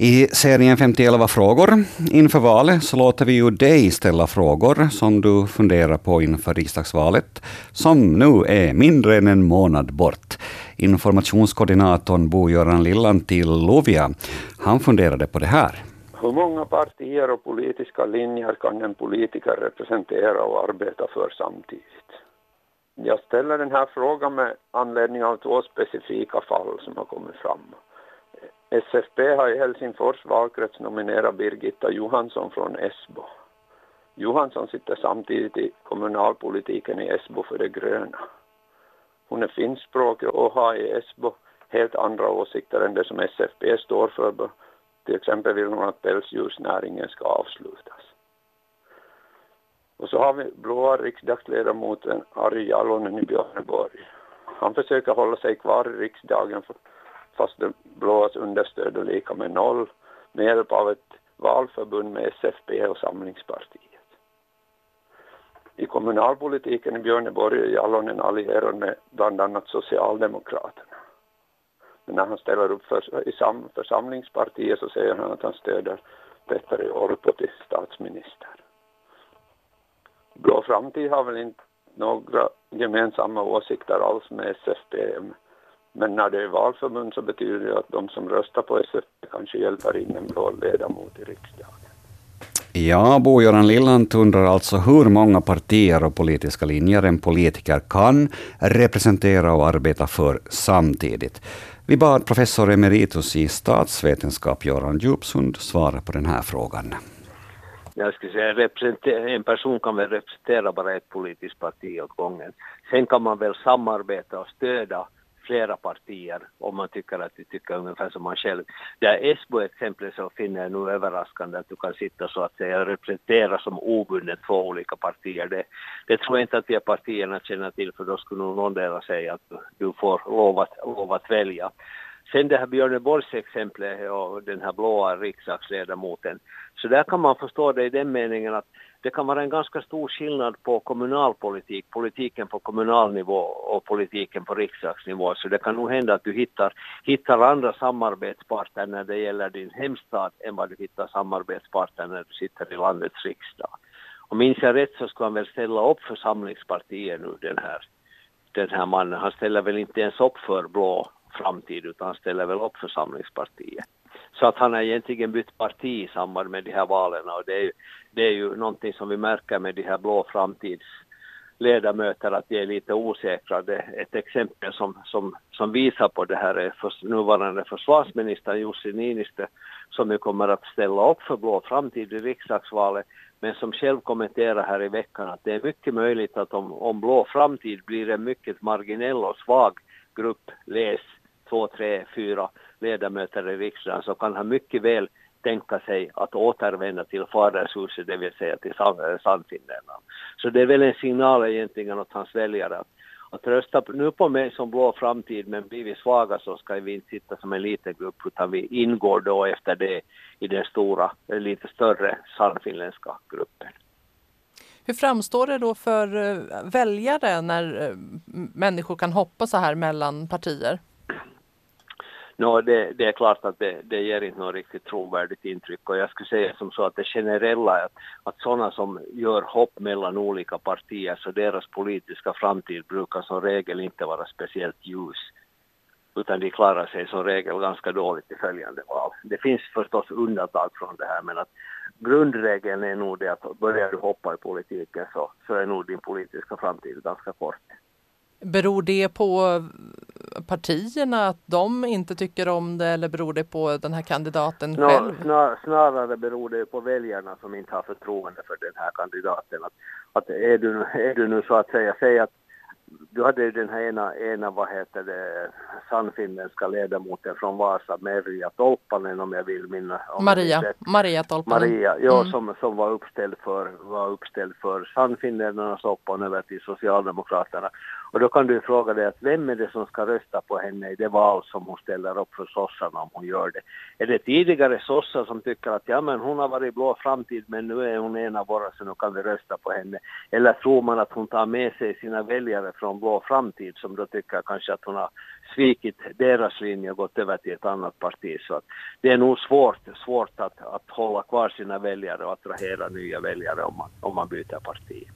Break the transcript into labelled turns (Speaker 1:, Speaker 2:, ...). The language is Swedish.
Speaker 1: I serien 5011 frågor inför valet så låter vi ju dig ställa frågor som du funderar på inför riksdagsvalet, som nu är mindre än en månad bort. Informationskoordinatorn Bo-Göran Lilland till Lovia, han funderade på det här.
Speaker 2: Hur många partier och politiska linjer kan en politiker representera och arbeta för samtidigt? Jag ställer den här frågan med anledning av 2 specifika fall som har kommit fram. SFP har i Helsingfors valkrets nominerat Birgitta Johansson från Esbo. Johansson sitter samtidigt i kommunalpolitiken i Esbo för det gröna. Hon är finskspråkig och har i Esbo helt andra åsikter än det som SFP står för. Till exempel vill hon att pälsdjursnäringen ska avslutas. Och så har vi blåa riksdagsledamoten Ari Jalonen i Björneborg. Han försöker hålla sig kvar i riksdagen fast det blåas understöd är lika med 0 med hjälp av ett valförbund med SFP och Samlingspartiet. I kommunalpolitiken i Björneborg är Jalonen allierad med bland annat Socialdemokraterna. Men när han ställer upp för Samlingspartiet så säger han att han stöder Petteri Orpo till statsminister. Blå framtid har väl inte några gemensamma åsikter alls med SFP. Men när det är valförbund så betyder det att de som röstar på SFP kanske hjälper in en blå ledamot i riksdagen.
Speaker 1: Ja, Bo-Göran Lilland undrar alltså hur många partier och politiska linjer en politiker kan representera och arbeta för samtidigt. Vi bad professor emeritus i statsvetenskap Göran Djupsund svara på den här frågan.
Speaker 3: Jag skulle säga en person kan väl representera bara ett politiskt parti åt gången. Sen kan man väl samarbeta och stödja flera partier om man tycker att de tycker ungefär som man själv. Det här Esbo-exemplet så finner jag nu överraskande att du kan sitta så att säga representera som obundet 2 olika partier. Det tror jag inte att de partierna känner till, för då skulle nog någon där säga att du får lov att välja. Sen det här Björneborgs exemplet och den här blåa riksdagsledamoten, så där kan man förstå det i den meningen att det kan vara en ganska stor skillnad på kommunalpolitik, politiken på kommunal nivå och politiken på riksdagsnivå. Så det kan nog hända att du hittar andra samarbetspartner när det gäller din hemstad än vad du hittar samarbetspartner när du sitter i landets riksdag. Och minns jag rätt så ska han väl ställa upp för Samlingspartiet nu, den här mannen. Han ställer väl inte ens upp för blå framtid utan han ställer väl upp för Samlingspartiet. Så att han har egentligen bytt parti i samband med de här valen, och det är ju någonting som vi märker med de här blå framtidsledamöter att de är lite osäkra. Ett exempel som visar på det här är nuvarande försvarsminister Jussi Niinistö som ju kommer att ställa upp för blå framtid i riksdagsvalet, men som själv kommenterar här i veckan att det är mycket möjligt att om blå framtid blir en mycket marginell och svag grupp, läs 2, 3, 4 ledamöter i riksdagen, så kan han mycket väl tänka sig att återvända till fadershuset, det vill säga till Sannfinländarna. Så det är väl en signal egentligen åt hans väljare att rösta nu på mig som blå framtid, men blir vi svaga så ska vi inte sitta som en liten grupp utan vi ingår då efter det i den stora, lite större sannfinländska gruppen.
Speaker 4: Hur framstår det då för väljare när människor kan hoppa så här mellan partier?
Speaker 3: Det är klart att det ger inte något riktigt trovärdigt intryck, och jag skulle säga som så att det generella är att sådana som gör hopp mellan olika partier, så deras politiska framtid brukar som regel inte vara speciellt ljus, utan de klarar sig som regel ganska dåligt i följande val. Det finns förstås undantag från det här, men att grundregeln är nog det att börjar du hoppa i politiken så är nog din politiska framtid ganska kort.
Speaker 4: Beror det på partierna att de inte tycker om det, eller beror det på den här kandidaten själv?
Speaker 3: Snarare beror det på väljarna som inte har förtroende för den här kandidaten. Att är du nu så att säga att du hade ju den här ena sannfinländska ledamoten från Vasa, Maria Tolppanen, om jag vill minna.
Speaker 4: Maria Tolppanen.
Speaker 3: Som var uppställd för sannfinländarnas och över till Socialdemokraterna. Och då kan du fråga dig att vem är det som ska rösta på henne i det val som hon ställer upp för sossarna om hon gör det. Är det tidigare sossar som tycker att ja, men hon har varit i blå framtid men nu är hon en av våra så nu kan vi rösta på henne. Eller tror man att hon tar med sig sina väljare från blå framtid som då tycker kanske att hon har svikit deras linje och gått över till ett annat parti. Så att det är nog svårt att hålla kvar sina väljare och attrahera nya väljare om man byter parti.